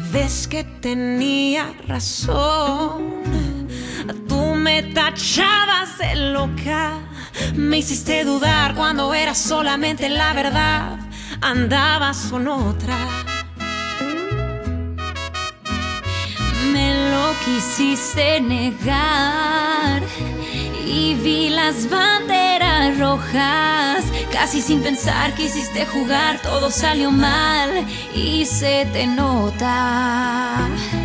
vez que tenía razón. Tú me tachabas de loca, me hiciste dudar cuando era solamente la verdad. Andabas con otra. Me lo quisiste negar y vi las banderas rojas. Casi sin pensar quisiste jugar, todo salió mal y se te nota.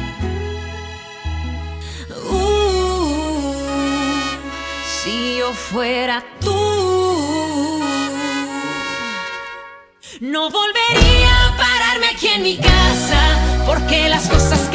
Si yo fuera tú, no volvería a pararme aquí en mi casa, porque las cosas que